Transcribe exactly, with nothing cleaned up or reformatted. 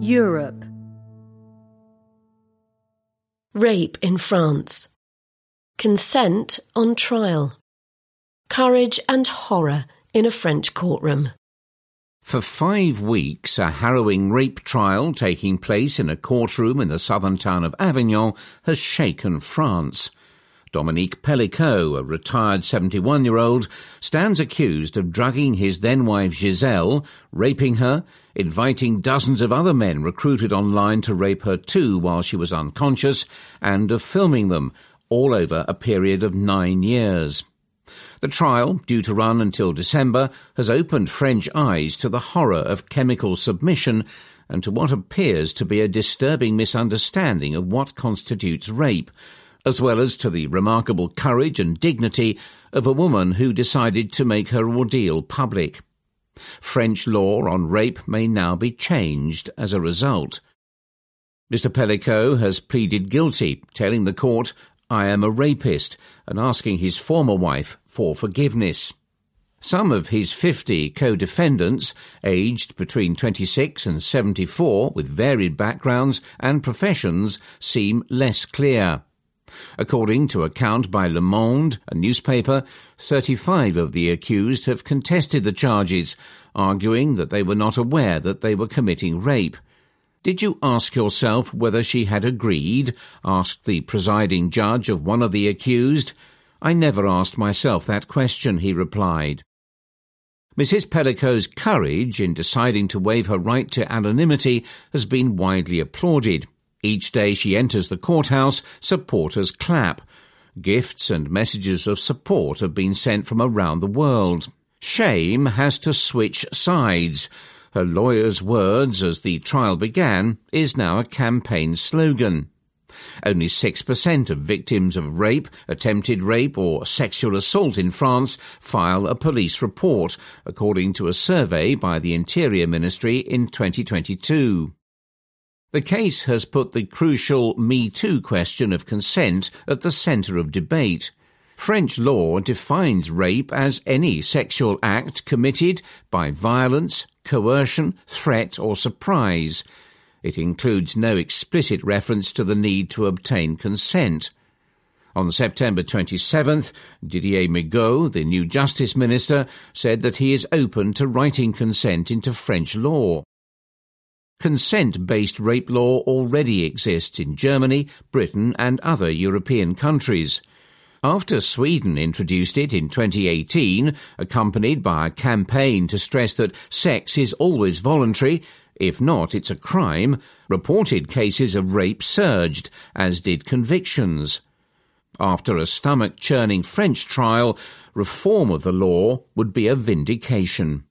Europe. Rape in France. Consent on trial. Courage and horror in a French courtroom. For five weeks, a harrowing rape trial taking place in a courtroom in the southern town of Avignon has shaken France. Dominique Pellicot, a retired seventy-one-year-old, stands accused of drugging his then-wife Giselle, raping her, inviting dozens of other men recruited online to rape her too while she was unconscious, and of filming them, all over a period of nine years. The trial, due to run until December, has opened French eyes to the horror of chemical submission and to what appears to be a disturbing misunderstanding of what constitutes rape, as well as to the remarkable courage and dignity of a woman who decided to make her ordeal public. French law on rape may now be changed as a result. Mister Pellicot has pleaded guilty, telling the court, "I am a rapist," and asking his former wife for forgiveness. Some of his fifty co-defendants, aged between twenty-six and seventy-four, with varied backgrounds and professions, seem less clear. According to a count by Le Monde, a newspaper, thirty-five of the accused have contested the charges, arguing that they were not aware that they were committing rape. "Did you ask yourself whether she had agreed?" asked the presiding judge of one of the accused. "I never asked myself that question," he replied. Missus Pellicot's courage in deciding to waive her right to anonymity has been widely applauded. Each day she enters the courthouse, supporters clap. Gifts and messages of support have been sent from around the world. Shame has to switch sides. Her lawyer's words as the trial began is now a campaign slogan. Only six percent of victims of rape, attempted rape or sexual assault in France file a police report, according to a survey by the Interior Ministry in twenty twenty-two. The case has put the crucial Me Too question of consent at the centre of debate. French law defines rape as any sexual act committed by violence, coercion, threat or surprise. It includes no explicit reference to the need to obtain consent. On September twenty-seventh, Didier Migaud, the new Justice Minister, said that he is open to writing consent into French law. Consent-based rape law already exists in Germany, Britain and other European countries. After Sweden introduced it in twenty eighteen, accompanied by a campaign to stress that sex is always voluntary, if not it's a crime, reported cases of rape surged, as did convictions. After a stomach-churning French trial, reform of the law would be a vindication.